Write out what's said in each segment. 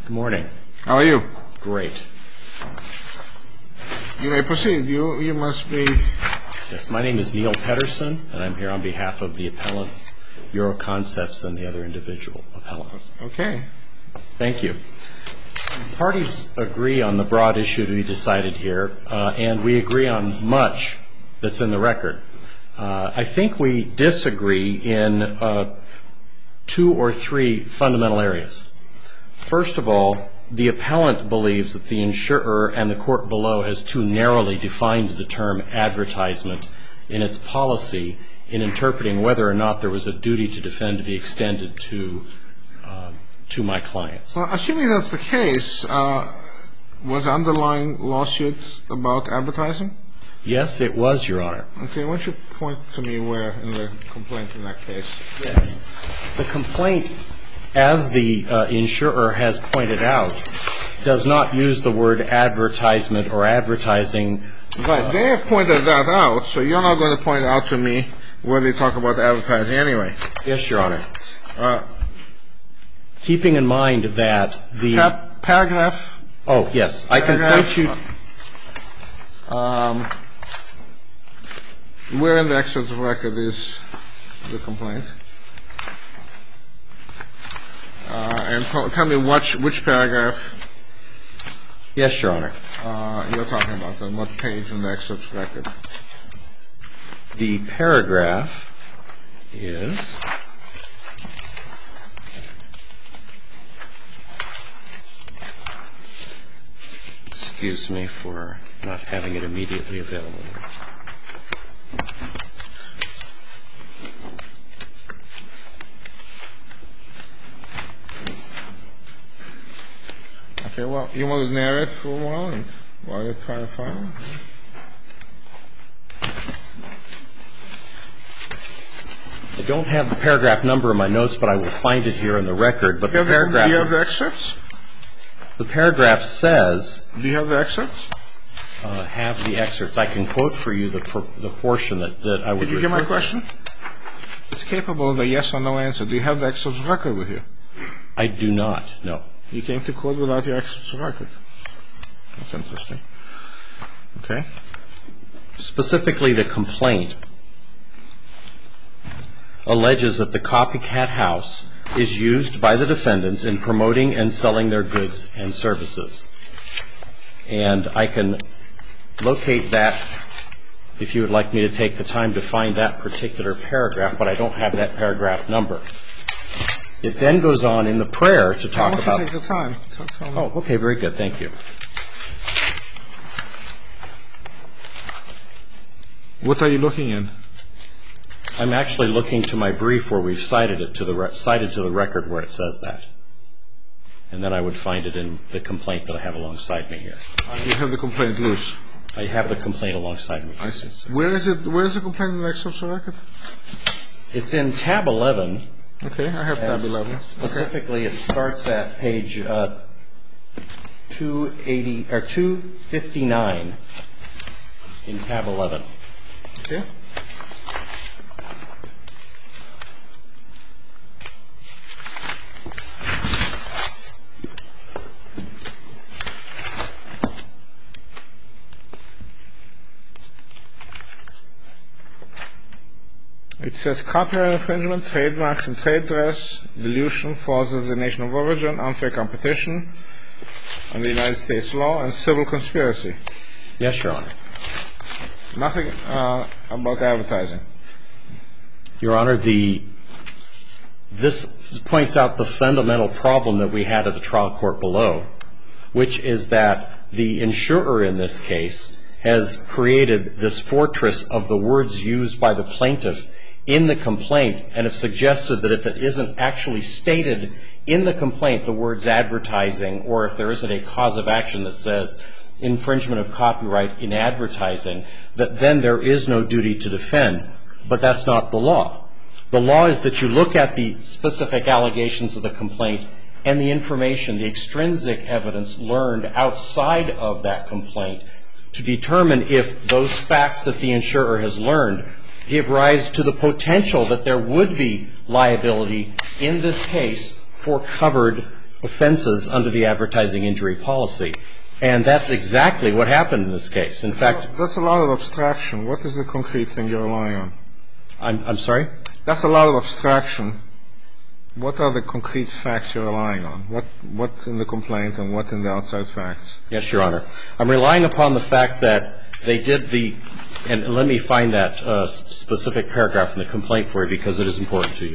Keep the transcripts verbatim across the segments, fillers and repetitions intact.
Good morning. How are you? Great. You may proceed. You you must be... Yes, my name is Neil Pedersen, and I'm here on behalf of the appellants, Euroconcepts, and the other individual appellants. Okay. Thank you. Parties agree on the broad issue to be decided here, uh, and we agree on much that's in the record. Uh, I think we disagree in uh, two or three fundamental areas. First of all, the appellant believes that the insurer and the court below has too narrowly defined the term advertisement in its policy in interpreting whether or not there was a duty to defend to be extended to uh, to my clients. Well, assuming that's the case, uh, was underlying lawsuits about advertising? Yes, it was, Your Honor. Okay, why don't you point to me where in the complaint in that case? Yes. The complaint, as the uh, insurer has pointed out, does not use the word advertisement or advertising. Right. Uh, they have pointed that out, so you're not going to point out to me where they talk about advertising anyway. Yes, Your Honor. Uh, Keeping in mind that the... Pa- paragraph... Oh, yes. I can point you... Um, where in the excerpt of record is the complaint? Uh, and t- tell me which, which paragraph... Yes, Your Honor. Uh, you're talking about, on what page in the excerpt of record? The paragraph is... Excuse me for not having it immediately available. Okay, well, you want to narrate for a while and while you're trying to find it? I don't have the paragraph number in my notes, but I will find it here in the record. But the paragraph... Do you have the excerpts? The paragraph says... Do you have the excerpts? Uh, have the excerpts. I can quote for you the the portion that, that I would refer to. Did you get my question? It's capable of a yes or no answer. Do you have the excerpts of record with you? I do not, no. You came to court without your excerpts of record. That's interesting. Okay. Specifically, the complaint alleges that the Copycat House is used by the defendants in promoting and selling their goods and services. And I can locate that if you would like me to take the time to find that particular paragraph, but I don't have that paragraph number. It then goes on in the prayer to talk about... Why don't you take the time? Oh, okay, very good. Thank you. What are you looking in? I'm actually looking to my brief where we've cited it to the re- cited to the record where it says that. And then I would find it in the complaint that I have alongside me here. You have the complaint loose? I have the complaint alongside me. I see. Where is it? Where is the complaint in the excerpts of record? It's in tab eleven. Okay, I have tab eleven. Specifically, okay. It starts at page uh, two eighty or two fifty-nine in tab eleven. Okay. It says copyright infringement, trademarks and trade dress, dilution, false designation of origin, unfair competition under the United States law, and civil conspiracy. Yes, Your Honor. Nothing uh, about advertising. Your Honor, the this points out the fundamental problem that we had at the trial court below, which is that the insurer in this case has created this fortress of the words used by the plaintiff in the complaint and have suggested that if it isn't actually stated in the complaint, the words advertising, or if there isn't a cause of action that says infringement of copyright in advertising, that then there is no duty to defend. But that's not the law. The law is that you look at the specific allegations of the complaint and the information, the extrinsic evidence learned outside of that complaint to determine if those facts that the insurer has learned give rise to the potential that there would be liability in this case for covered offenses under the advertising injury policy. And that's exactly what happened in this case. In fact, that's a lot of abstraction. What is the concrete thing you're relying on? I'm, I'm sorry? That's a lot of abstraction. What are the concrete facts you're relying on? What What's in the complaint and what in the outside facts? Yes, Your Honor. I'm relying upon the fact that they did the, and let me find that uh, specific paragraph in the complaint for you because it is important to you.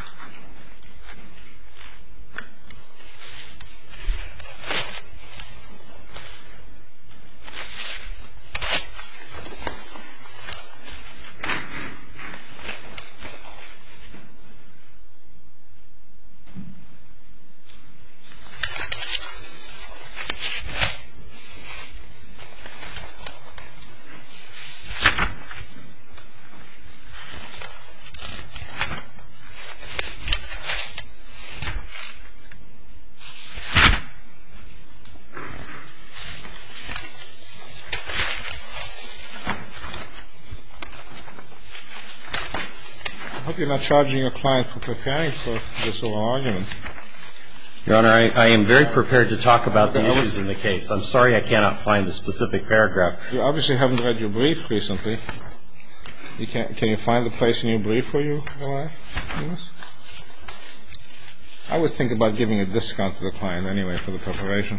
I hope you're not charging your client for preparing for this oral argument. Your Honor, I, I am very prepared to talk about the issues in the case. I'm sorry I cannot find the specific paragraph. You obviously haven't read your brief recently. You can, can you find the place in your brief where you rely on this? I would think about giving a discount to the client anyway for the preparation.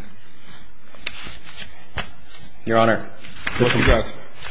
Your Honor, the, what you got?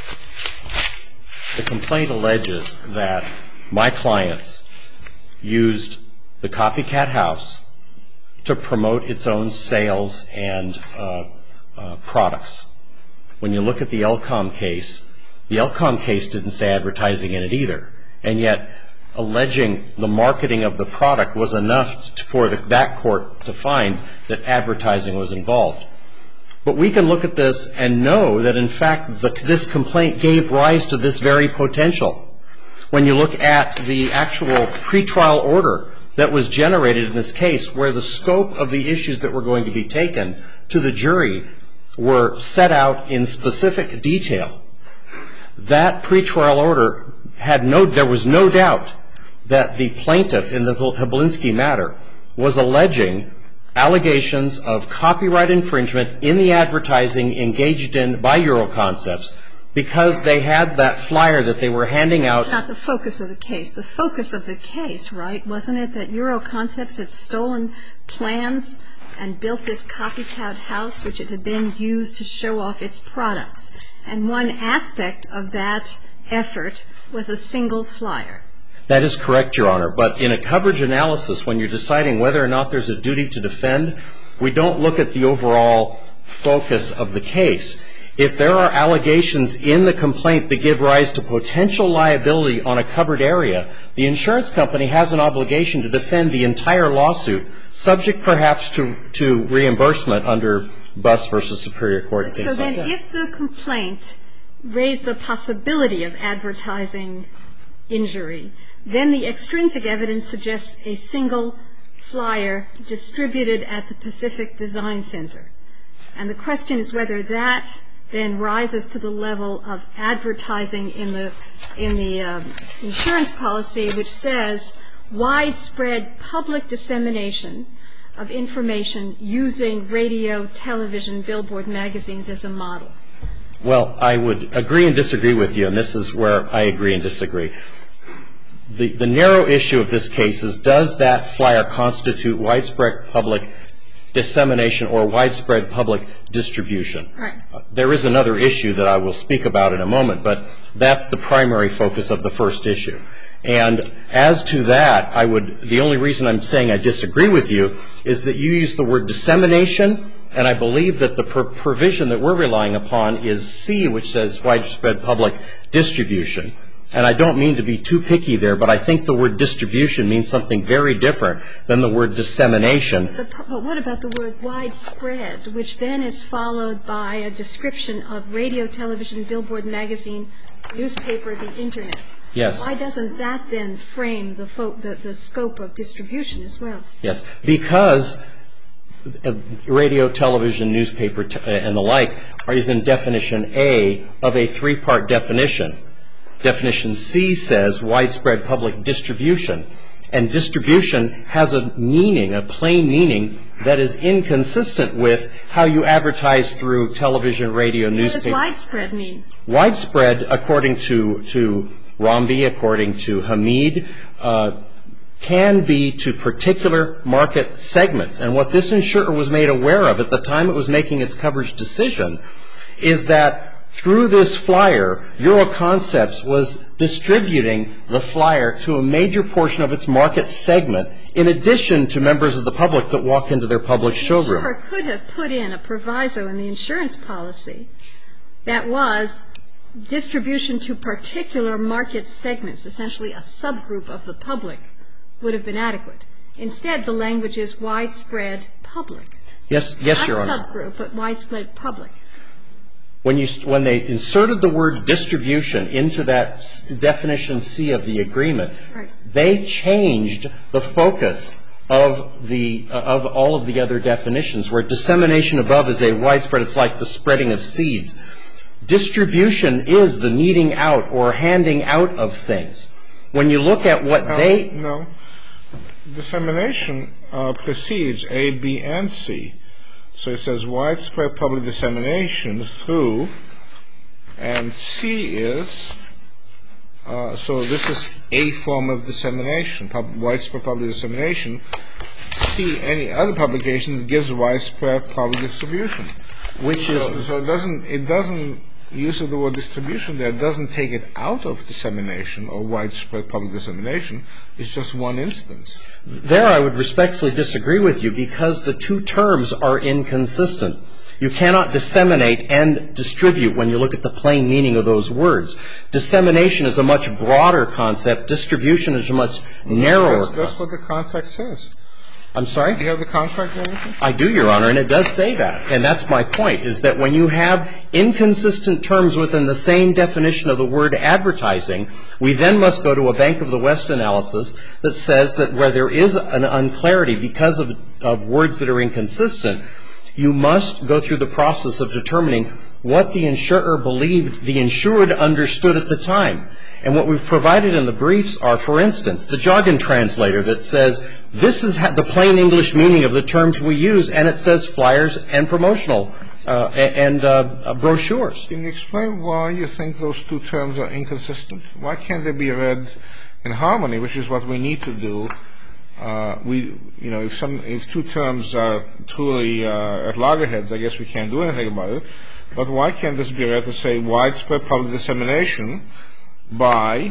The complaint alleges that my clients used the Copycat House to promote its own sales and uh, uh, products. When you look at the L COM case, the L COM case didn't say advertising in it either, and yet alleging the marketing of the product was enough for the, that court to find that advertising was involved. But we can look at this and know that, in fact, the, this complaint gave rise to this very potential. When you look at the actual pretrial order that was generated in this case, where the scope of the issues that were going to be taken to the jury were set out in specific detail, that pretrial order had no, there was no doubt that the plaintiff in the Habilinsky matter was alleging allegations of copyright infringement in the advertising engaged in by Euroconcepts because they had that flyer that they were handing out. That's not the focus of the case. The focus of the case, right, wasn't it that Euroconcepts had stolen plans and built this Copycat House, which it had then used to show off its products? And one aspect of that effort was a single flyer. That is correct, Your Honor. But in a coverage analysis, when you're deciding whether or not there's a duty to defend, we don't look at the overall focus of the case. If there are allegations in the complaint that give rise to potential liability on a covered area, the insurance company has an obligation to defend the entire lawsuit, subject perhaps to, to reimbursement under Buss versus Superior Court and things so like that. So then if the complaint raised the possibility of advertising injury, then the extrinsic evidence suggests a single flyer distributed at the Pacific Design Center. And the question is whether that then rises to the level of advertising in the in the um, insurance policy, which says widespread public dissemination of information using radio, television, billboard, magazines as a model. Well, I would agree and disagree with you, and this is where I agree and disagree. The, the narrow issue of this case is, does that flyer constitute widespread public dissemination or widespread public distribution? Right. Uh, there is another issue that I will speak about in a moment, but that's the primary focus of the first issue. And as to that, I would, the only reason I'm saying I disagree with you is that you use the word dissemination, and I believe that the pr- provision that we're relying upon is C, which says widespread public distribution. And I don't mean to be too picky there, but I think the word distribution means something very different than the word dissemination. But, but what about the word widespread, which then is followed by a description of radio, television, billboard, magazine, newspaper, the Internet? Yes. Why doesn't that then frame the, fo- the, the scope of distribution as well? Yes, because radio, television, newspaper, t- and the like is in definition A of a three-part definition. Definition C says widespread public distribution. And distribution has a meaning, a plain meaning, that is inconsistent with how you advertise through television, radio, newspaper. What does widespread mean? Widespread, according to, to Romby, according to Hamid, uh, can be to particular market segments. And what this insurer was made aware of at the time it was making its coverage decision is that through this flyer, Euroconcepts was distributing the flyer to a major portion of its market segment in addition to members of the public that walk into their public showroom. The insurer could have put in a proviso in the insurance policy that was distribution to particular market segments, essentially a subgroup of the public, would have been adequate. Instead, the language is widespread public. Yes, yes, Your Honor. Not subgroup, but widespread public. When you when they inserted the word distribution into that definition C of the agreement, right, they changed the focus of the uh, of all of the other definitions. Where dissemination above is a widespread, it's like the spreading of seeds. Distribution is the meeting out or handing out of things. When you look at what no, they no dissemination uh, precedes A, B, and C. So it says widespread public dissemination through, and C is, uh, so this is a form of dissemination, pub, widespread public dissemination. C, any other publication that gives widespread public distribution. Which is so, so it doesn't it doesn't use of the word distribution there doesn't take it out of dissemination or widespread public dissemination. It's just one instance. There I would respectfully disagree with you because the two terms are inconsistent. You cannot disseminate and distribute when you look at the plain meaning of those words. Dissemination is a much broader concept. Distribution is a much narrower that's, concept. That's what the contract says. I'm sorry? Do you have the contract and everything? I do, Your Honor, and it does say that. And that's my point, is that when you have inconsistent terms within the same definition of the word advertising, we then must go to a Bank of the West analysis that says that where there is an unclarity because of, of words that are inconsistent, you must go through the process of determining what the insurer believed the insured understood at the time. And what we've provided in the briefs are, for instance, the jargon translator that says, this is the plain English meaning of the terms we use, and it says flyers and promotional uh, and uh, brochures. Can you explain why you think those two terms are inconsistent? Why can't they be read in harmony, which is what we need to do? Uh, we, you know, if some, if two terms are truly uh, at loggerheads, I guess we can't do anything about it. But why can't this be read to say widespread public dissemination by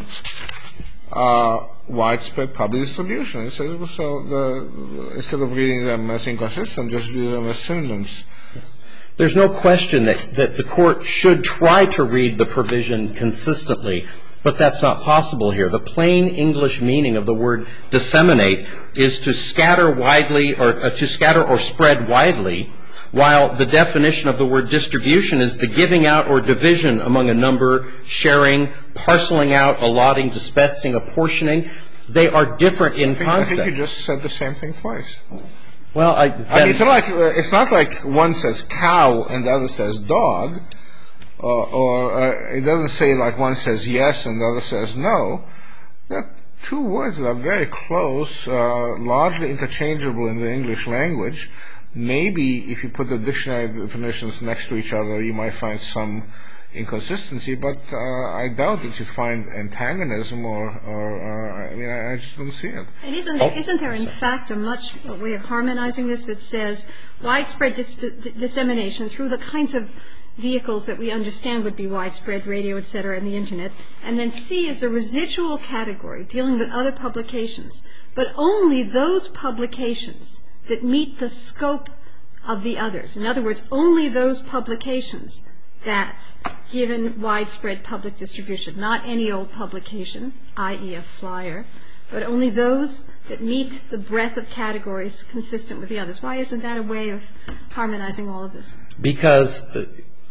uh, widespread public distribution? So, so the, instead of reading them as inconsistent, just read them as synonyms. There's no question that, that the court should try to read the provision consistently, but that's not possible here. The plain English meaning of the word disseminate is to scatter widely or uh, to scatter or spread widely, while the definition of the word distribution is the giving out or division among a number, sharing, parceling out, allotting, dispensing, apportioning. They are different in I think, concept. I think you just said the same thing twice. Well, I, I mean, it's not like uh, it's not like one says cow and the other says dog, or, or uh, it doesn't say like one says yes and the other says no. They're two words that are very close, uh, largely interchangeable in the English language. Maybe if you put the dictionary definitions next to each other, you might find some inconsistency, but uh, I doubt that you find antagonism or, or uh, I mean, I, I just don't see it. And isn't there, isn't there in fact a much a way of harmonizing this that says widespread dis- dissemination through the kinds of vehicles that we understand would be widespread, radio, et cetera, and the Internet, and then C is a residual category dealing with other publications, but only those publications that meet the scope of the others. In other words, only those publications that, given widespread public distribution, not any old publication, that is a flyer, but only those that meet the breadth of categories consistent with the others. Why isn't that a way of harmonizing all of this? Because uh,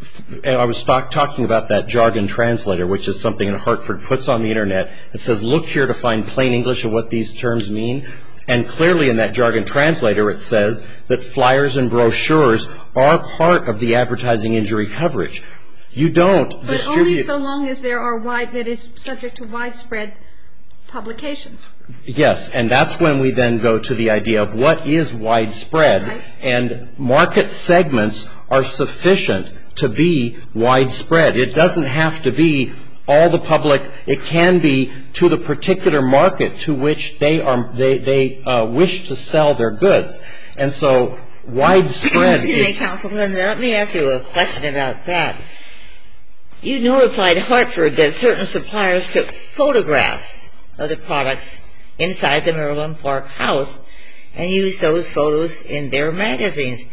I was talk, talking about that jargon translator, which is something that Hartford puts on the Internet. It says, look here to find plain English of what these terms mean. And clearly in that jargon translator it says that flyers and brochures are part of the advertising injury coverage. You don't but distribute... But only so long as there are wide, that is subject to widespread publication. Yes, and that's when we then go to the idea of what is widespread, Right. and market segments are sufficient to be widespread. It doesn't have to be all the public. It can be to the particular market to which they are they they uh, wish to sell their goods, and so widespread. Excuse is, me, Councilman. Let me ask you a question about that. You notified Hartford that certain suppliers took photographs of the products inside the Maryland Park house and used those photos in their magazines.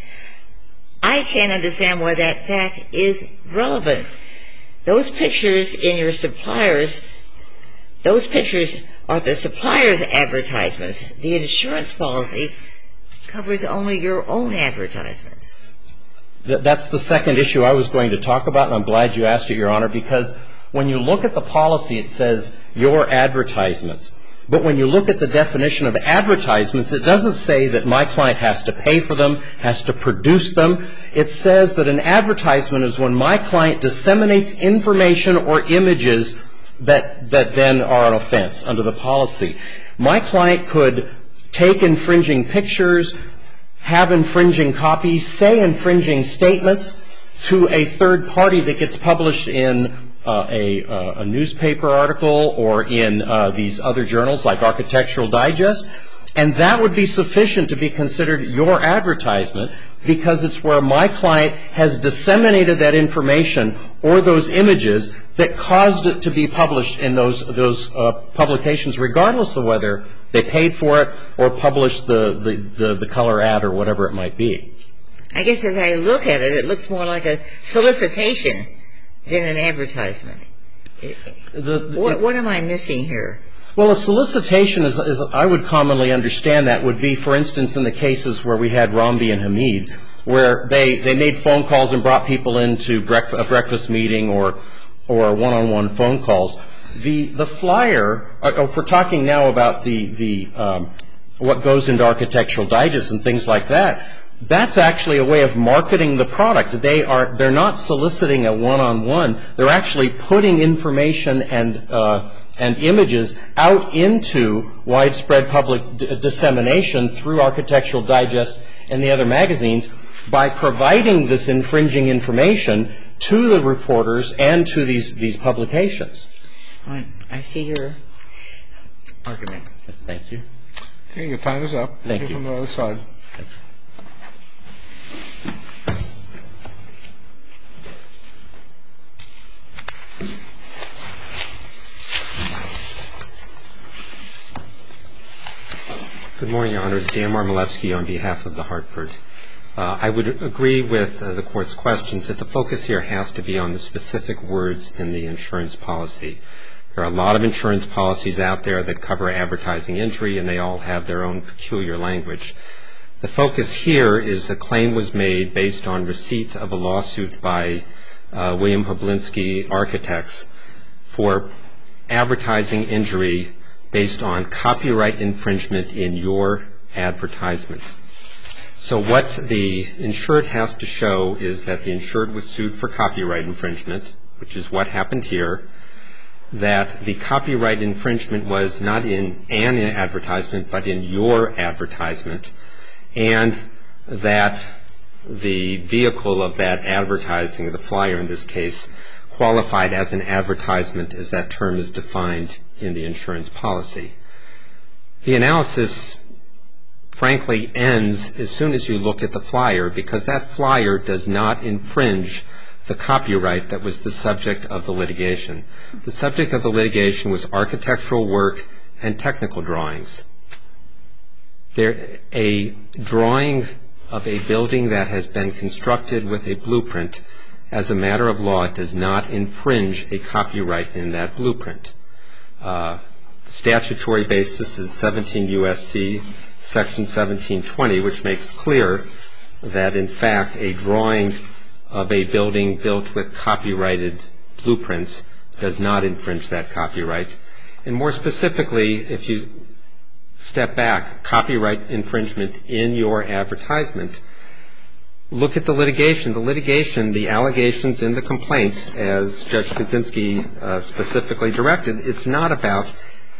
I can't understand why that fact is relevant. Those pictures in your suppliers, those pictures are the supplier's advertisements. The insurance policy covers only your own advertisements. That's the second issue I was going to talk about, and I'm glad you asked it, Your Honor, because when you look at the policy, it says your advertisements. But when you look at the definition of advertisements, it doesn't say that my client has to pay for them, has to produce them. It says that an advertisement is when my client disseminates information or images that, that then are an offense under the policy. My client could take infringing pictures, have infringing copies, say infringing statements to a third party that gets published in uh, a, uh, a newspaper article or in uh, these other journals like Architectural Digest, and that would be sufficient to be considered your advertisement because it's where my client has disseminated that information or those images that caused it to be published in those those uh, publications, regardless of whether they paid for it or published the, the, the, the color ad or whatever it might be. I guess as I look at it, it looks more like a solicitation than an advertisement. The, the, what, what am I missing here? Well, a solicitation, is, is, I would commonly understand that, would be, for instance, in the cases where we had Romby and Hamid, where they, they made phone calls and brought people into breakfast, a breakfast meeting or or one-on-one phone calls. The the flyer, if we're talking now about the, the um, what goes into Architectural Digest and things like that, that's actually a way of marketing the product. They are, they're not soliciting a one-on-one. They're actually putting information and uh, and images out into widespread public d- dissemination through Architectural Digest and the other magazines by providing this infringing information to the reporters and to these, these publications. I see your argument. Thank you. Okay, your time is up. Thank We'll you. From the other side. Good morning, Your Honors. Dan Marmolevsky on behalf of the Hartford. Uh, I would agree with uh, the Court's questions that the focus here has to be on the specific words in the insurance policy. There are a lot of insurance policies out there that cover advertising injury, and they all have their own peculiar language. The focus here is the claim was made based on receipt of a lawsuit by uh, William Hablinski Architects for advertising injury based on copyright infringement in your advertisement. So what the insured has to show is that the insured was sued for copyright infringement, which is what happened here, that the copyright infringement was not in an advertisement but in your advertisement, and that the vehicle of that advertising, the flyer in this case, qualified as an advertisement as that term is defined in the insurance policy. The analysis, frankly, ends as soon as you look at the flyer, because that flyer does not infringe the copyright that was the subject of the litigation. The subject of the litigation was architectural work and technical drawings. There, a drawing of a building that has been constructed with a blueprint, as a matter of law, does not infringe a copyright in that blueprint. Uh, the statutory basis is seventeen U S C section seventeen twenty, which makes clear that, in fact, a drawing of a building built with copyrighted blueprints does not infringe that copyright. And more specifically, if you step back, copyright infringement in your advertisement, look at the litigation. The litigation, the allegations in the complaint, as Judge Kaczynski uh, specifically directed, it's not about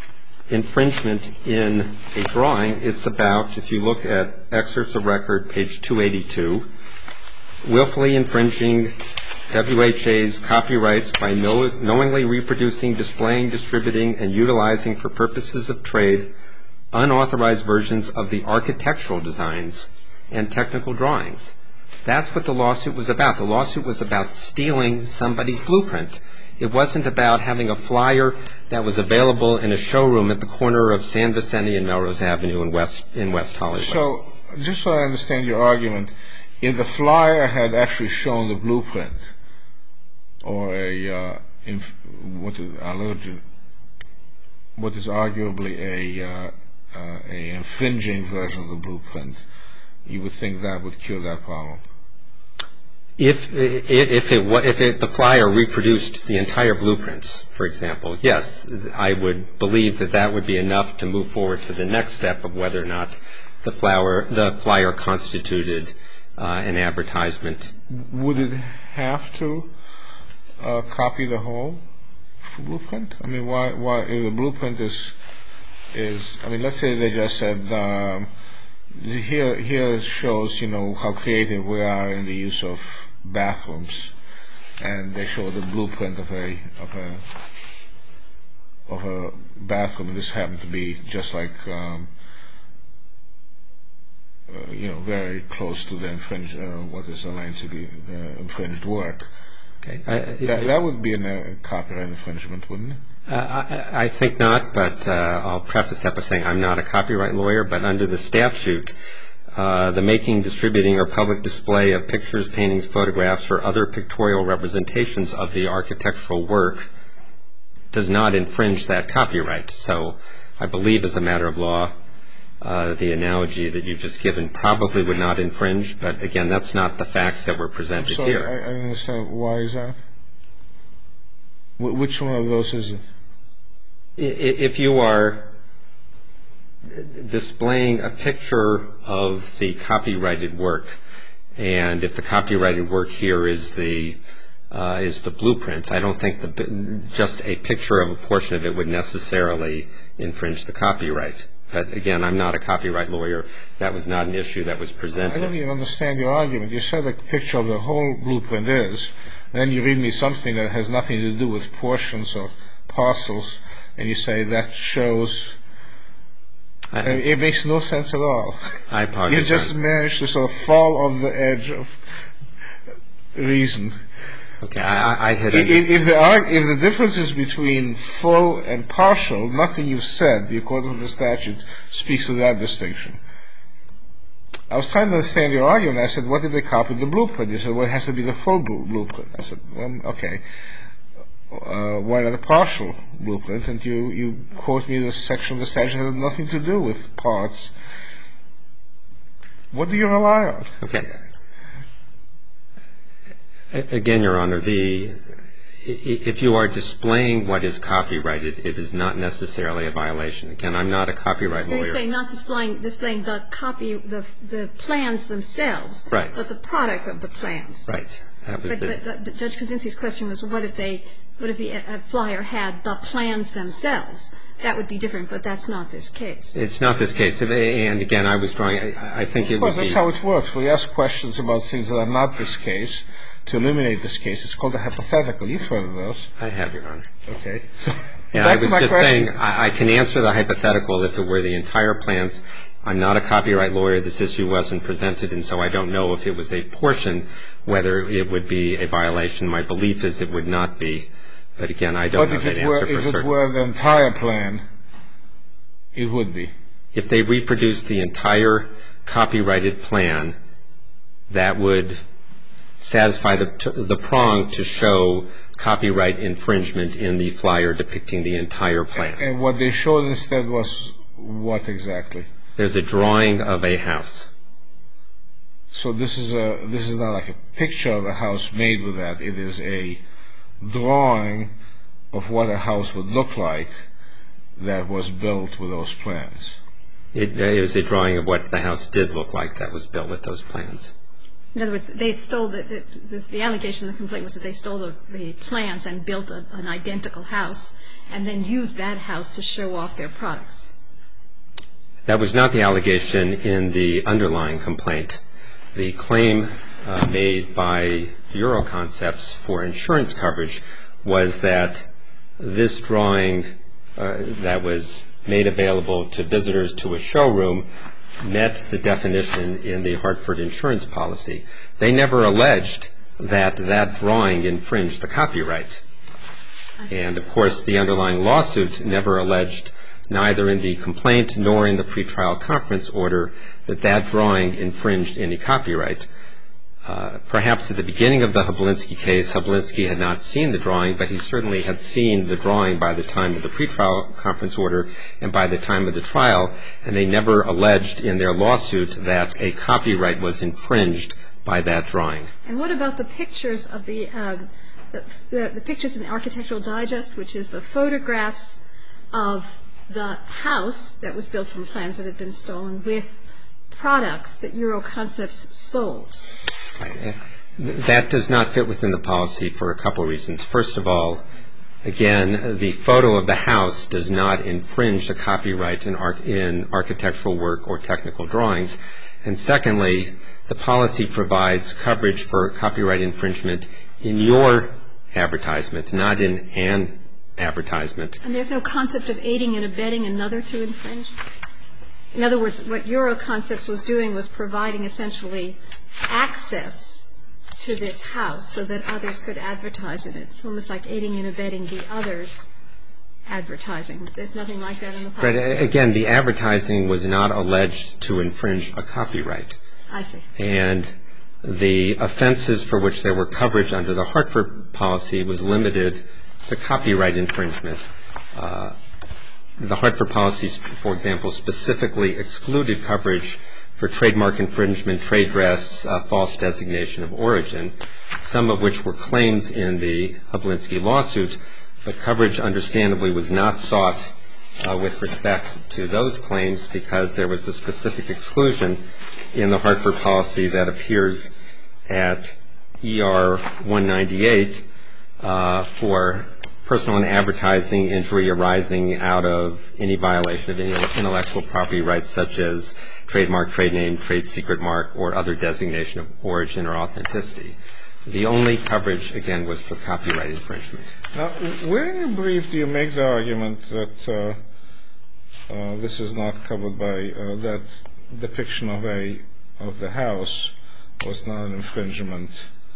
infringement in a drawing, it's about, if you look at excerpts of record, page two eighty-two, willfully infringing W H A's copyrights by knowingly reproducing, displaying, distributing, and utilizing for purposes of trade unauthorized versions of the architectural designs and technical drawings. That's what the lawsuit was about. The lawsuit was about stealing somebody's blueprint. It wasn't about having a flyer that was available in a showroom at the corner of San Vicente and Melrose Avenue in West in West Hollywood. So, just so I understand your argument, if the flyer had actually shown the blueprint, or a uh, inf- what, is, what is arguably a uh, uh, a infringing version of the blueprint, you would think that would cure that problem. If if it if it, the flyer reproduced the entire blueprints, for example, yes, I would believe that that would be enough to move forward to the next step of whether or not the flower the flyer constituted uh, an advertisement. Would it have to uh, copy the whole blueprint? I mean, why why if the blueprint is is I mean, let's say they just said. Um, Here, here shows, you know, how creative we are in the use of bathrooms, and they show the blueprint of a of a of a bathroom. This happened to be just like, um, uh, you know, very close to the infringed, uh, what is aligned to the uh, infringed work. Okay, I, that, that would be a uh, copyright infringement, wouldn't it? Uh, I, I think not, but uh, I'll preface that by saying I'm not a copyright lawyer, but under the statute, uh, the making, distributing, or public display of pictures, paintings, photographs, or other pictorial representations of the architectural work does not infringe that copyright. So I believe as a matter of law, uh, the analogy that you've just given probably would not infringe, but again, that's not the facts that were presented I'm sorry, here. I, I don't understand. Why is that? Wh- which one of those is it? If you are displaying a picture of the copyrighted work, and if the copyrighted work here is the uh, is the blueprints, I don't think the, just a picture of a portion of it would necessarily infringe the copyright. But again, I'm not a copyright lawyer. That was not an issue that was presented. I don't even understand your argument. You said the picture of the whole blueprint is, and then you read me something that has nothing to do with portions or parcels, and you say that shows. I, it makes no sense at all. I apologize. You just managed to sort of fall off the edge of reason. Okay, I, I had. If, if, the, if the difference is between full and partial, nothing you've said, according to the statute, speaks to that distinction. I was trying to understand your argument. I said, what if they copied the blueprint? You said, well, it has to be the full blueprint. I said, well, okay. Uh, why not a partial blueprint? And you, you quote me this section of the statute that had nothing to do with parts. What do you rely on? Okay. Again, Your Honor, the if you are displaying what is copyrighted, it is not necessarily a violation. Again, I'm not a copyright lawyer. You're saying not displaying displaying the copy, the the plans themselves, right? But the product of the plans, right? That was but, the, but, but Judge Kaczynski's question was, what if they, what if the uh, flyer had the plans themselves? That would be different, but that's not this case. It's not this case. And again, I was drawing. I, I think it was. Well, that's how it works. We ask questions about things that are not this case to eliminate this case. It's called a hypothetical. You've heard of those. I have, Your Honor. Okay. Yeah, I was just question. saying I, I can answer the hypothetical if it were the entire plans. I'm not a copyright lawyer. This issue wasn't presented, and so I don't know if it was a portion, whether it would be a violation. My belief is it would not be. But again, I don't know that answer for certain. But if it were the entire plan, it would be. If they reproduced the entire copyrighted plan, that would satisfy the the prong to show copyright infringement in the flyer depicting the entire plan. And what they showed instead was what exactly? There's a drawing of a house. So this is a this is not like a picture of a house made with that. It is a drawing of what a house would look like that was built with those plans. It is a drawing of what the house did look like that was built with those plans. In other words, they stole the, the, the allegation of the complaint was that they stole the, the plans and built a, an identical house and then used that house to show off their products. That was not the allegation in the underlying complaint. The claim uh, made by Euroconcepts for insurance coverage was that this drawing uh, that was made available to visitors to a showroom met the definition in the Hartford insurance policy. They never alleged that that drawing infringed the copyright. And, of course, the underlying lawsuit never alleged, neither in the complaint nor in the pretrial conference order, that that drawing infringed any copyright. Uh, perhaps at the beginning of the Hablinski case, Hablinski had not seen the drawing, but he certainly had seen the drawing by the time of the pretrial conference order and by the time of the trial, and they never alleged in their lawsuit that a copyright was infringed by that drawing. And what about the pictures of the, um, the, the, the pictures in the Architectural Digest, which is the photographs of the house that was built from plans that had been stolen with products that Euroconcepts sold? That does not fit within the policy for a couple reasons. First of all, again, the photo of the house does not infringe the copyright in, arch- in architectural work or technical drawings. And secondly, the policy provides coverage for copyright infringement in your advertisement, not in an advertisement. And there's no concept of aiding and abetting another to infringe? In other words, what Euroconcepts was doing was providing essentially access to this house so that others could advertise in it. It's almost like aiding and abetting the others advertising. There's nothing like that in the policy. But again, the advertising was not alleged to infringe a copyright. I see. And the offenses for which there were coverage under the Hartford policy was limited to copyright infringement. Uh, the Hartford policies, for example, specifically excluded coverage for trademark infringement, trade dress, uh, false designation of origin, some of which were claims in the Hablinski lawsuit, but coverage understandably was not sought uh, with respect to those claims because there was a specific exclusion in the Hartford policy that appears at E R one ninety-eight uh, for personal and advertising injury arising out of any violation of any intellectual property rights such as trademark, trade name, trade secret mark, or other designation of origin or authenticity. The only coverage, again, was for copyright infringement. Now, where in your brief do you make the argument that uh, uh, this is not covered by uh, that depiction of a of the house was not an infringement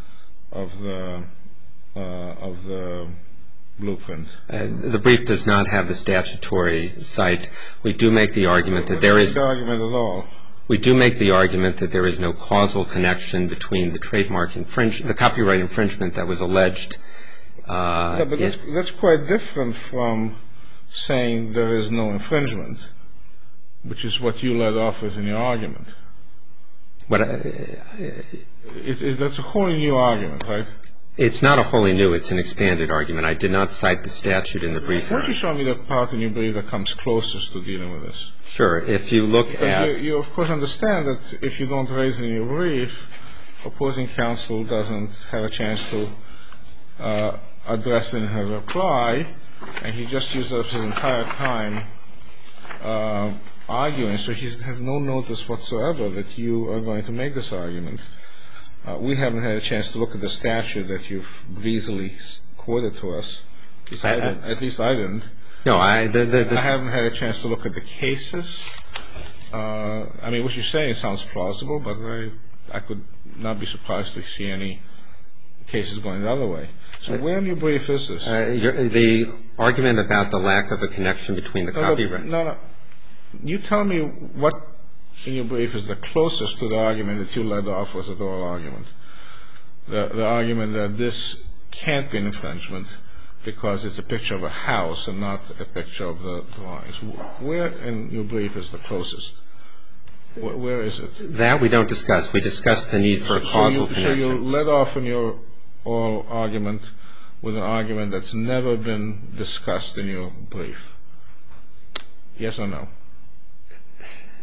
of the uh, of the blueprint? Uh, the brief does not have the statutory cite. We do make the argument that there is. The argument at all. We do make the argument that there is no causal connection between the trademark infringement, the copyright infringement that was alleged. Uh, yeah, but that's, that's quite different from saying there is no infringement, which is what you led off with in your argument. What? Uh, it, it, that's a wholly new argument, right? It's not a wholly new. It's an expanded argument. I did not cite the statute in the brief. Why don't you show me the part in your brief that comes closest to dealing with this? Sure. If you look because at... You, you, of course, understand that if you don't raise it in your brief, opposing counsel doesn't have a chance to uh, address it in her reply, and he just used up his entire time uh, arguing, so he has no notice whatsoever that you are going to make this argument. Uh, we haven't had a chance to look at the statute that you've breezily quoted to us. At least I, I, at least I didn't. No, I... The, the, the, I haven't had a chance to look at the cases. Uh, I mean, what you're saying sounds plausible, but I, I could not be surprised to see any cases going the other way. So where in your brief is this? Uh, the argument about the lack of a connection between the no, copyright... No, no. You tell me what in your brief is the closest to the argument that you led off with the oral argument. The, the argument that this can't be an infringement because it's a picture of a house and not a picture of the drawings. Where in your brief is the closest? Where, where is it? That we don't discuss. We discuss the need for a causal so you, connection. So you led off in your oral argument with an argument that's never been discussed in your brief. Yes or no?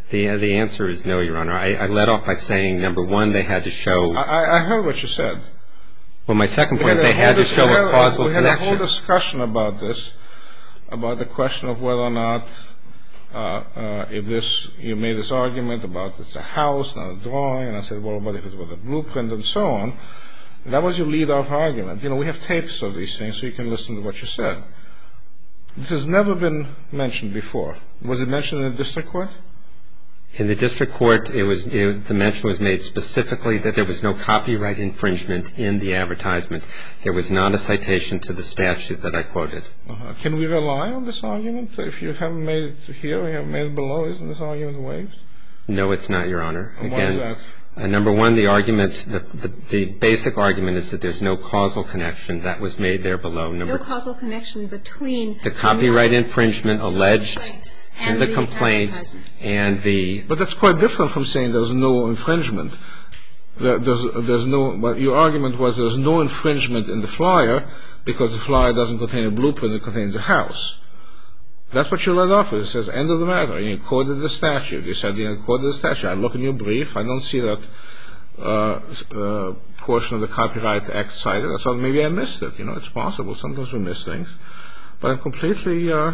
The the answer is no, Your Honor. I, I led off by saying, number one, they had to show. I, I heard what you said. Well, my second point is they had to show a causal connection. We had a whole discussion about this, about the question of whether or not, uh, uh, if this, you made this argument about it's a house, not a drawing, and I said, well, what if it was a blueprint and so on. That was your lead-off argument. You know, we have tapes of these things so you can listen to what you said. This has never been mentioned before. Was it mentioned in the district court? In the district court, it was it, the mention was made specifically that there was no copyright infringement in the advertisement. There was not a citation to the statute that I quoted. Uh-huh. Can we rely on this argument? If you haven't made it here, you haven't made it below, isn't this argument waived? No, it's not, Your Honor. And Again, why is that? Uh, number one, the argument, the, the, the basic argument is that there's no causal connection. That was made there below. Number no causal connection between the copyright infringement alleged in the, the complaint and the. But that's quite different from saying there's no infringement. There's, there's no. But your argument was there's no infringement in the flyer because the flyer doesn't contain a blueprint; it contains a house. That's what you led off with. It says, end of the matter. You quoted the statute. You said, you quoted the statute. I look in your brief. I don't see that uh, uh, portion of the Copyright Act cited. I thought maybe I missed it. You know, it's possible. Sometimes we miss things. But I'm completely, uh,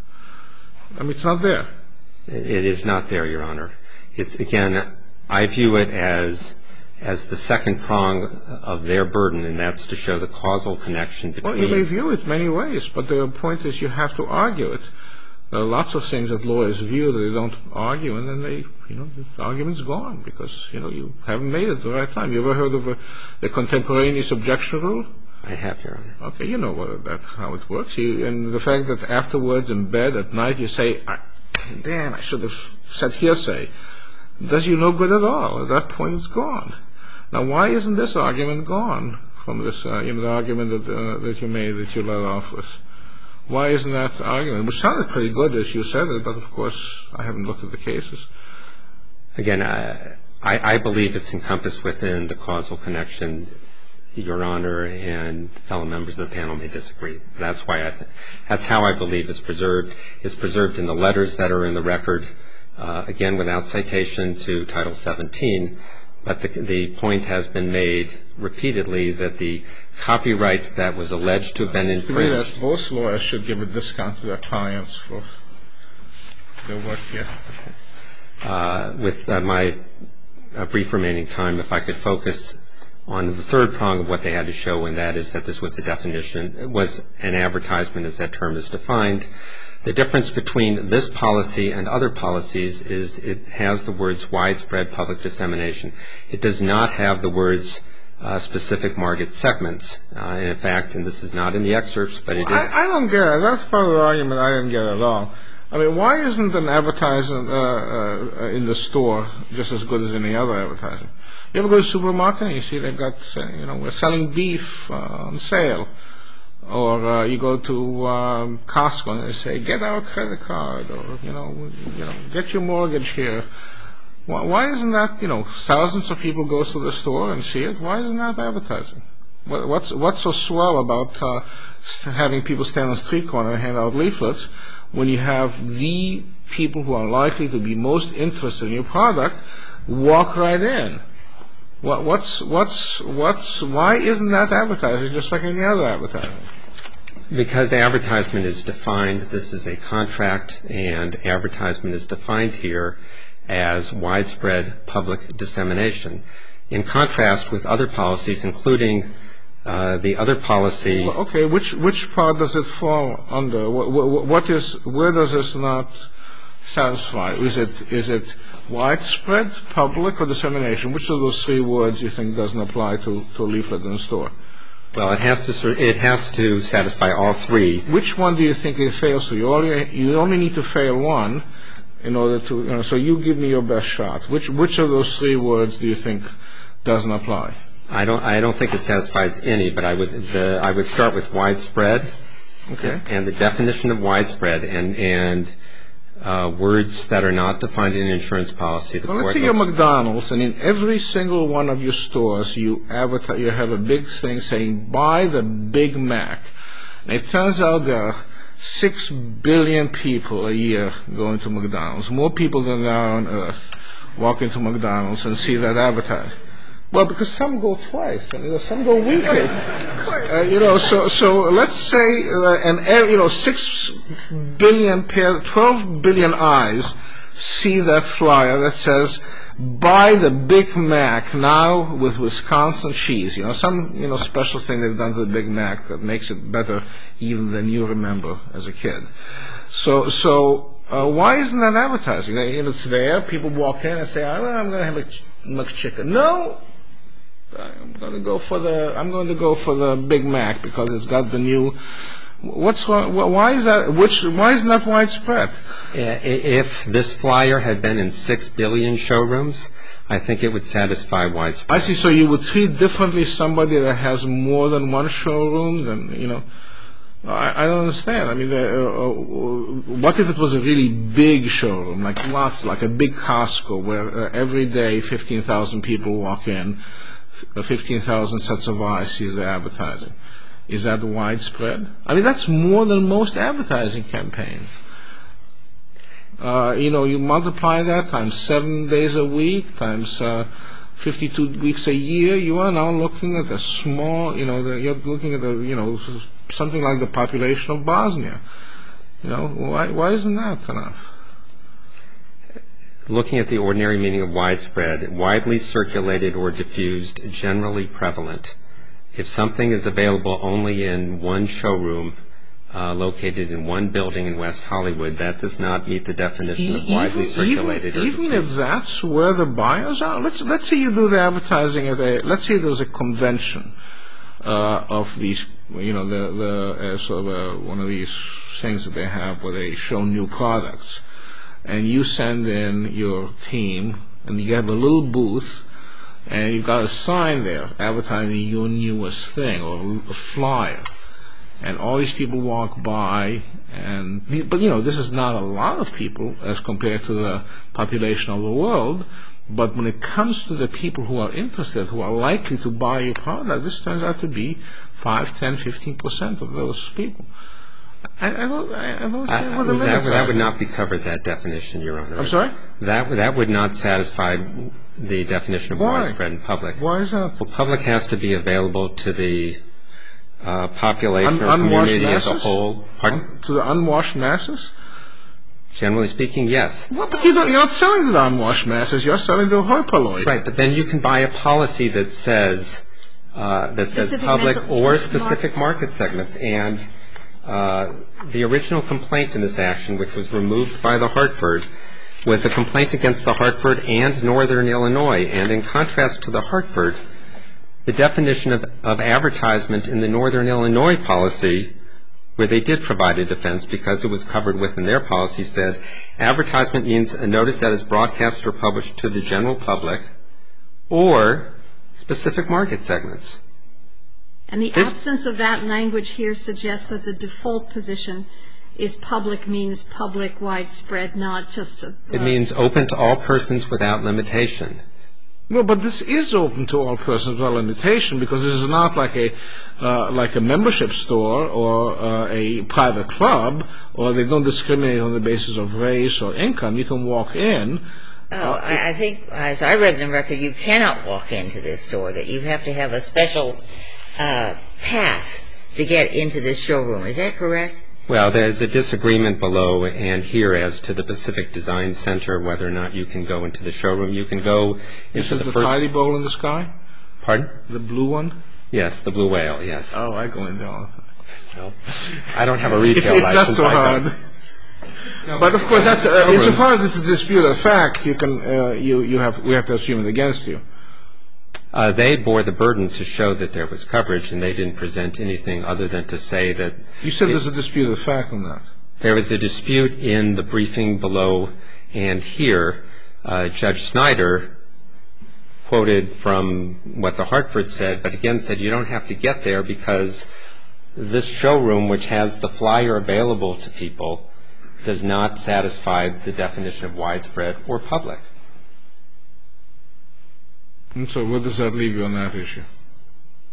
I mean, it's not there. It is not there, Your Honor. It's, again, I view it as as the second prong of their burden, and that's to show the causal connection between. Well, you may view it many ways, but the point is you have to argue it. There are lots of things that lawyers view that they don't argue, and then they, you know, the argument's gone because, you know, you haven't made it at the right time. You ever heard of a, the contemporaneous objection rule? I have, Your Honor. Okay, you know what, that, how it works. You, and the fact that afterwards in bed at night you say, damn, I should have said hearsay, does you no good at all. At that point it's gone. Now, why isn't this argument gone from this, uh, you know, the argument that, uh, that you made, that you led off with? Why isn't that argument, which sounded pretty good as you said it, but of course I haven't looked at the cases. Again, I, I believe it's encompassed within the causal connection. Your Honor and fellow members of the panel may disagree. That's why I think, that's how I believe it's preserved. It's preserved in the letters that are in the record, uh, again, without citation to Title seventeen. But the, the point has been made repeatedly that the copyright that was alleged to have been infringed. To me, that most lawyers should give a discount to their clients for their work here. Uh, with uh, my uh, brief remaining time, if I could focus on the third prong of what they had to show, and that is that this was a definition, it was an advertisement as that term is defined. The difference between this policy and other policies is it has the words widespread public dissemination. It does not have the words uh, specific market segments. Uh, and in fact, and this is not in the excerpts, but it is. I, I don't get it. That's part of the argument I didn't get at all. I mean, why isn't an advertisement uh, uh, in the store just as good as any other advertisement? You ever go to a supermarket and you see they've got, you know, we're selling beef uh, on sale. Or uh, you go to um, Costco and they say, get our credit card, or, you know, you know, get your mortgage here. Why, why isn't that, you know, thousands of people go to the store and see it? Why isn't that advertising? What, what's what's so swell about uh, having people stand on the street corner and hand out leaflets when you have the people who are likely to be most interested in your product walk right in? What, what's, what's, what's, why isn't that advertising just like any other advertising? Because advertisement is defined, this is a contract, and advertisement is defined here as widespread public dissemination. In contrast with other policies, including uh, the other policy. Well, okay, which which part does it fall under? What, what is, where does this not satisfy? Is it is it widespread public or dissemination? Which of those three words do you think doesn't apply to, to a leaflet in the store? Well, it has to it has to satisfy all three. Which one do you think it fails to? You only you only need to fail one in order to. You know, so you give me your best shot. Which which of those three words do you think doesn't apply? I don't I don't think it satisfies any, but I would the, I would start with widespread. Okay. And the definition of widespread and and. Uh, words that are not defined in an insurance policy. The well, let's say you're McDonald's, and in every single one of your stores, you advertise, you have a big thing saying, buy the Big Mac. And it turns out there are Six billion people a year go into McDonald's. More people than there are on Earth walk into McDonald's and see that advertised. Well, because some go twice, and you know, some go weekly. Uh, you know, so so let's say, uh, and uh, you know, six billion pair, twelve billion eyes see that flyer that says, "Buy the Big Mac now with Wisconsin cheese." You know, some you know special thing they've done to the Big Mac that makes it better even than you remember as a kid. So so. Uh, why isn't that advertising? You know, it's there. People walk in and say, oh, "I'm going to have a ch- McChicken." No, I'm going to go for the. I'm going to go for the Big Mac because it's got the new. What's wrong? Why is that? Which? Why isn't that widespread? If this flyer had been in six billion showrooms, I think it would satisfy widespread. I see. So you would treat differently somebody that has more than one showroom than you know. I, I don't understand. I mean, uh, uh, what if it was a really big showroom, like lots, like a big Costco, where uh, every day fifteen thousand people walk in, fifteen thousand sets of eyes sees the advertising. Is that widespread? I mean, that's more than most advertising campaigns. Uh, you know, you multiply that times seven days a week, times uh, fifty-two weeks a year, you are now looking at a small, you know, the, you're looking at a, you know, something like the population of Bosnia. You know, why why isn't that enough? Looking at the ordinary meaning of widespread, widely circulated or diffused, generally prevalent. If something is available only in one showroom uh, located in one building in West Hollywood, that does not meet the definition of widely even, circulated even, or even diffused. if that's where the buyers are, let's let's say you do the advertising at a, let's say there's a convention uh, of these, you know, the the uh, sort of uh, one of these things that they have where they show new products, and you send in your team, and you have a little booth. And you've got a sign there advertising your newest thing or a flyer. And all these people walk by, and but you know, this is not a lot of people as compared to the population of the world. But when it comes to the people who are interested, who are likely to buy your product, this turns out to be five, ten, fifteen percent of those people. I, I don't, I don't see what the limits that, are. that would not be covered, that definition, Your Honor. I'm sorry? That that would not satisfy the definition of Why? widespread in public. Why is that? Well, public has to be available to the uh, population Un- or community unwashed as a masses? whole. Pardon? To the unwashed masses? Generally speaking, yes. Well, but you don't, you're not selling to the unwashed masses. You're selling to hoi polloi. Right, but then you can buy a policy that says uh, that says Specific public mental- or specific market segments. And uh, the original complaint in this action, which was removed by the Hartford, was a complaint against the Hartford and Northern Illinois. And in contrast to the Hartford, the definition of, of advertisement in the Northern Illinois policy, where they did provide a defense because it was covered within their policy, said advertisement means a notice that is broadcast or published to the general public or specific market segments. And the This- absence of that language here suggests that the default position is public means public, widespread, not just a... It means open to all persons without limitation. No, but this is open to all persons without limitation because this is not like a uh, like a membership store or uh, a private club, or they don't discriminate on the basis of race or income. You can walk in. Oh, I, I think, as I read in the record, you cannot walk into this store, that you have to have a special uh, pass to get into this showroom. Is that correct? Well, there's a disagreement below and here as to the Pacific Design Center, whether or not you can go into the showroom. You can go This into is the the first... tidy bowl in the sky? Pardon? The blue one? Yes, the Blue Whale, yes. Oh, I go in there all the time. Well, I don't have a retail It's, it's not license. so I hard. don't- But of course, that's uh, Showrooms. insofar as it's a disputed fact, you can uh, you you have we have to assume it against you. Uh, they bore the burden to show that there was coverage, and they didn't present anything other than to say that... You said it- there's a disputed fact on that. There was a dispute in the briefing below and here. Uh, Judge Snyder quoted from what the Hartford said, but again said you don't have to get there because this showroom, which has the flyer available to people, does not satisfy the definition of widespread or public. And so where does that leave you on that issue?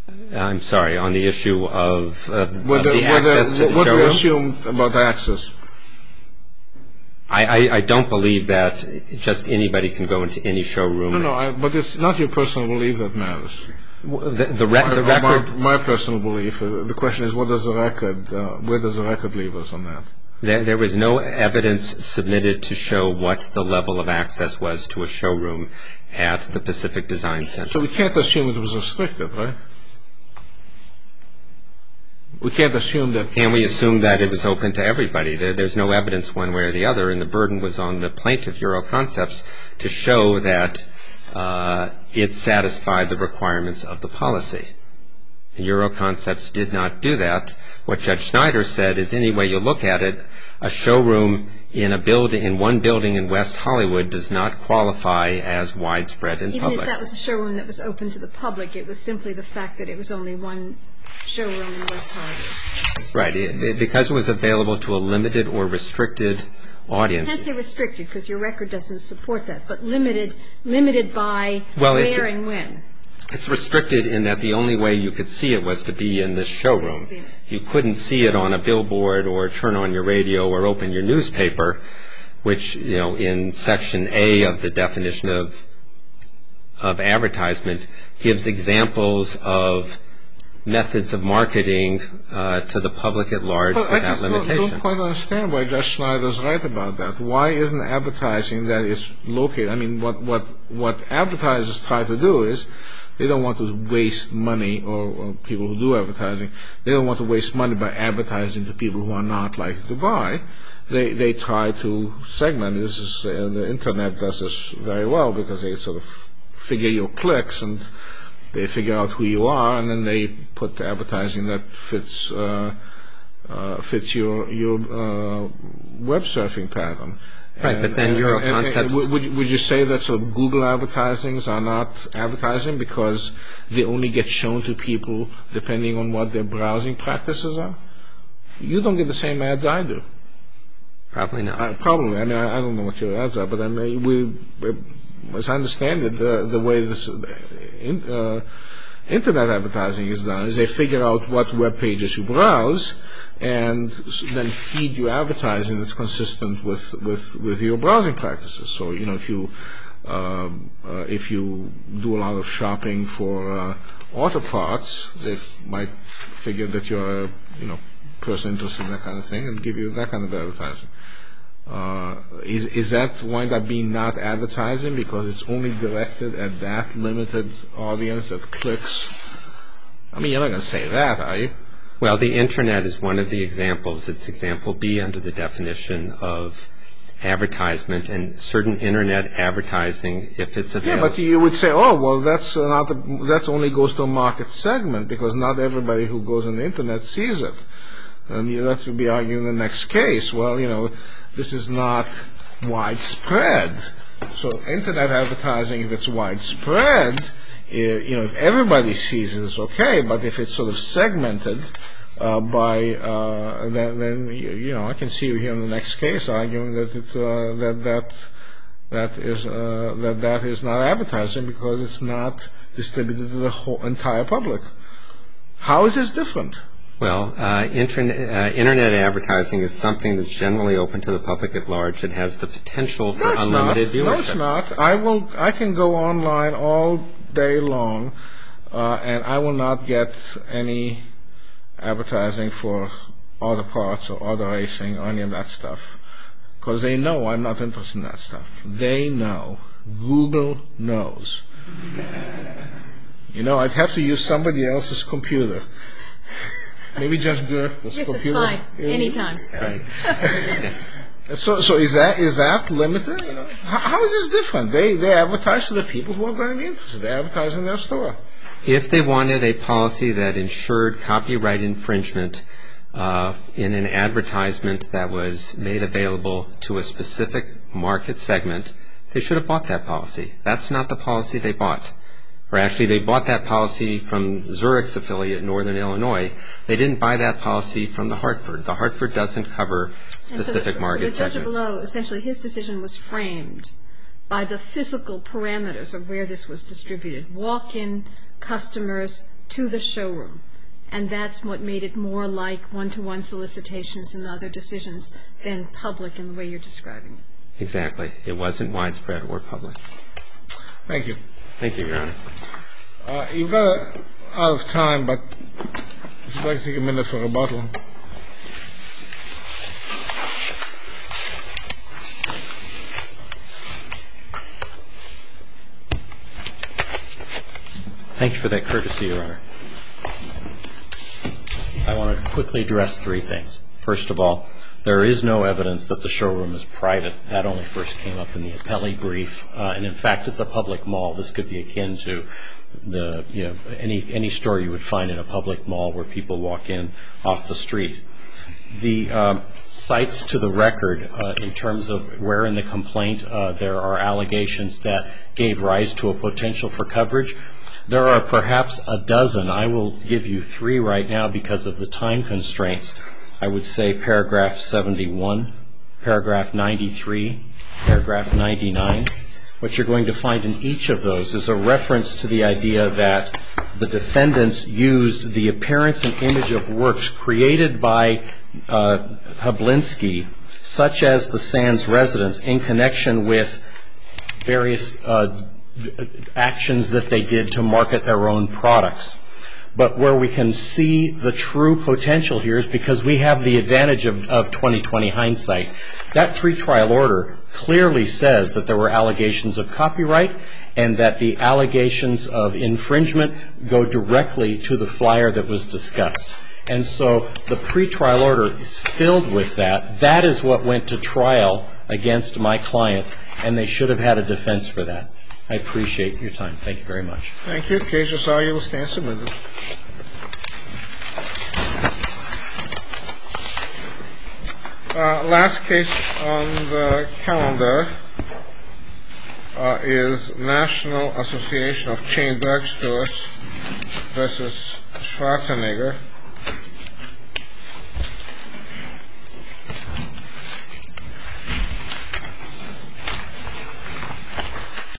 I'm sorry, on the issue of, of, of Whether, the access whether, to the what showroom? we assume about access. I, I, I don't believe that just anybody can go into any showroom. No, no, I, but it's not your personal belief that matters. The, the, re- my, the record... My, my personal belief, uh, the question is, what does the record, uh, where does the record leave us on that? There, there was no evidence submitted to show what the level of access was to a showroom at the Pacific Design Center. So we can't assume it was restricted, right? We can't assume that... Can we assume that it was open to everybody? There, there's no evidence one way or the other, and the burden was on the plaintiff, Euroconcepts, to show that uh, it satisfied the requirements of the policy. Euroconcepts did not do that. What Judge Schneider said is, any way you look at it, a showroom in a building, in one building in West Hollywood does not qualify as widespread in Even public. if that was a showroom that was open to the public, it was simply the fact that it was only one showroom in West Hollywood. Right. It, it, because it was available to a limited or restricted audience. I can't say restricted because your record doesn't support that, but limited, limited by well, where and when. It's restricted in that the only way you could see it was to be in this showroom. You couldn't see it on a billboard or turn on your radio or open your newspaper, which, you know, in Section A of the definition of of advertisement gives examples of methods of marketing uh, to the public at large But without I just limitation. don't, don't quite understand why Judge Schneider's right about that. Why isn't advertising that is located? I mean, what, what, what advertisers try to do is they don't want to waste money, or, or people who do advertising, they don't want to waste money by advertising to people who are not likely to buy. They they try to segment. This is uh, the internet does this very well because they sort of figure your clicks and they figure out who you are, and then they put advertising that fits uh, uh, fits your your uh, web surfing pattern. Right, and, but then and, Euroconcepts... And, and would, would you say that sort of Google advertisings are not advertising because they only get shown to people depending on what their browsing practices are? You don't get the same ads I do. Probably not. Uh, probably. I mean, I, I don't know what your ads are, but I mean, we, as I understand it, the, the way this in, uh, internet advertising is done is they figure out what web pages you browse and then feed you advertising that's consistent with, with, with your browsing practices. So, you know, if you um, uh, if you do a lot of shopping for uh, auto parts, they might figure that you're a you know person interested in that kind of thing and give you that kind of advertising. Uh, is is that wind up being not advertising because it's only directed at that limited audience that clicks? I mean, you're not going to say that, are you? Well, the Internet is one of the examples. It's example B under the definition of advertisement, and certain Internet advertising, if it's available. Yeah, but you would say, oh, well, that's not a, that only goes to a market segment because not everybody who goes on the Internet sees it. And you have to be arguing the next case. Well, you know, this is not widespread. So Internet advertising, if it's widespread, you know, if everybody sees it, it's okay. But if it's sort of segmented uh, by, uh, then, then you know, I can see you here in the next case arguing that it, uh, that that that is uh, that that is not advertising because it's not distributed to the whole entire public. How is this different? Well, uh, internet, uh, internet advertising is something that's generally open to the public at large. It has the potential for no, unlimited not. viewership. No, it's not. I will. I can go online all day long, uh, and I will not get any advertising for auto parts or auto racing or any of that stuff, because they know I'm not interested in that stuff. They know. Google knows. You know, I'd have to use somebody else's computer. Maybe just good. Yes, it's fine. Anytime. Right. So, so is that is that limited? You know? how, how is this different? They they advertise to the people who are going to be interested. They advertise in their store. If they wanted a policy that ensured copyright infringement uh, in an advertisement that was made available to a specific market segment, they should have bought that policy. That's not the policy they bought. Or actually, they bought that policy from Zurich's affiliate, Northern Illinois. They didn't buy that policy from the Hartford. The Hartford doesn't cover specific so the, market so the segments. judge below, essentially, his decision was framed by the physical parameters of where this was distributed. Walk-in customers to the showroom. And that's what made it more like one-to-one solicitations and other decisions than public in the way you're describing it. Exactly. It wasn't widespread or public. Thank you. Thank you, Your Honor. Uh, you've got out of time, but if you'd like to take a minute for rebuttal. Thank you for that courtesy, Your Honor. I want to quickly address three things. First of all, there is no evidence that the showroom is private. That only first came up in the appellee brief. Uh, and, in fact, it's a public mall. This could be akin to the, you know, any, any store you would find in a public mall where people walk in off the street. The um, cites to the record uh, in terms of where in the complaint uh, there are allegations that gave rise to a potential for coverage. There are perhaps a dozen. I will give you three right now because of the time constraints. I would say paragraph seventy-one, paragraph ninety-three, paragraph ninety-nine. What you're going to find in each of those is a reference to the idea that the defendants used the appearance and image of works created by uh, Hablinski, such as the Sands residence, in connection with various uh, actions that they did to market their own products. But where we can see the true potential here is because we have the advantage of, of twenty twenty hindsight. That pretrial order clearly says that there were allegations of copyright and that the allegations of infringement go directly to the flyer that was discussed. And so the pretrial order is filled with that. That is what went to trial against my clients, and they should have had a defense for that. I appreciate your time. Thank you very much. Thank you. Case is argued. Will stand submitted. Uh, last case on the calendar uh, is National Association of Chain Drugstores versus Schwarzenegger.